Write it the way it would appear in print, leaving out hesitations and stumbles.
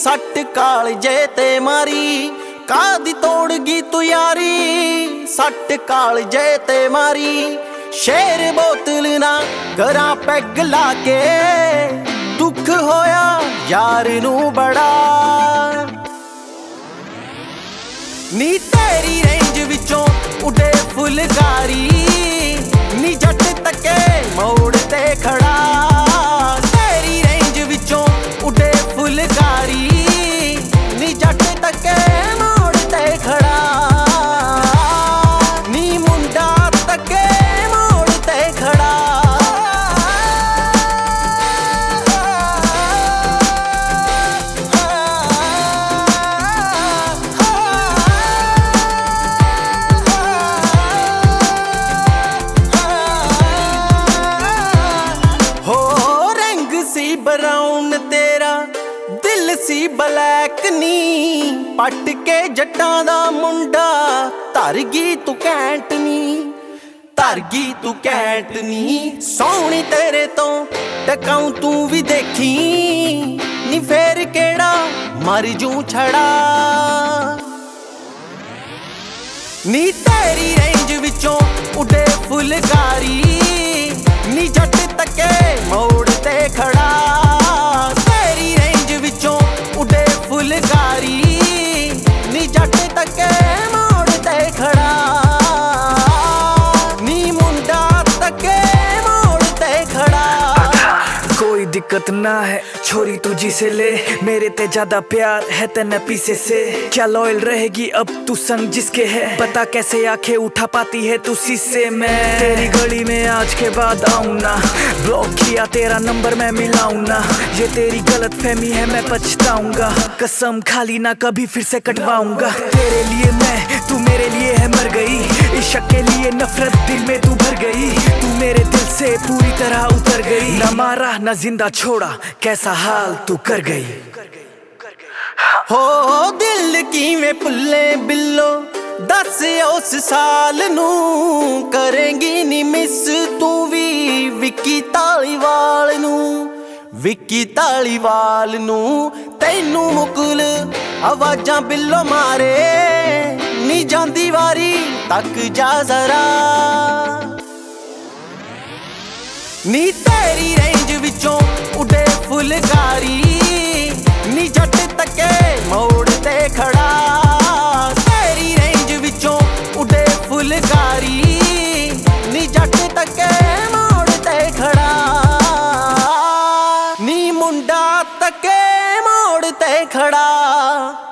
सट कालजे ते मारी कादी तोड़गी तू यारी सट कालजे ते मारी शेर बोतल ना घरा पैग ला के दुख होया यार नू बड़ा नी तेरी रेंज विचों उडे फुलकारी नी जट तके मोड़ ते खड़ा तेरी रेंज विचों उडे फुलकारी नी जट तके मोड़ ते खड़ा नी मुंडा तके मोड़ ते खड़ा ब्राउन तेरा दिल सी ब्लैक नी पट के जट्टां दा मुंडा धरगी तू कैंट नी धरगी तू कैंट नी सोहनी तेरे तो टकाऊं तू भी देखी नी फेर केड़ा मर जूं छड़ा नी तेरी रेंज विचों उडे फुलकारी नी जट तके मोड़ ते खड़ा तेरी रेंज विचों उडे फुलकारी नी जट तके मोड़ ते खड़ा नी मुंडा तके मोड़ ते खड़ा कोई दिक्कत ना है छोरी तुझी से ले मेरे ते ज्यादा प्यार है तेने पीछे से क्या लॉयल रहेगी अब तू संग जिसके है पता कैसे आंखें उठा पाती है तू शीशे में तेरी गली में आज के बाद आऊं ना ब्लॉक किया तेरा नंबर मैं मिलाऊं ना ये तेरी गलत फहमी है मैं पछताऊंगा कसम खाली ना कभी फिर से कटवाऊंगा तेरे लिए मैं तू मेरे लिए है मर गई इश्क के लिए नफरत दिल में तू भर गई तू मेरे दिल से पूरी तरह उतर गई न मारा न जिंदा छोड़ा कैसा हाल तू कर गई हो दिल किवें भुल्ले बिल्लो दस उस साल नू करेंगी नी मिस तू भी विक्की धालीवाल नू विक्की धालीवाल नू तैनू मुकुल आवाजां बिल्लो मारे नी जांदी वारी तक जा जरा नी तेरी रेंज विचों उडे फुलकारी नी जट तके मोड़ ते खड़ा तेरी रेंज विचों उडे फुलकारी नी जट तके मोड़ ते खड़ा नी मुंडा तके मोड़ ते खड़ा।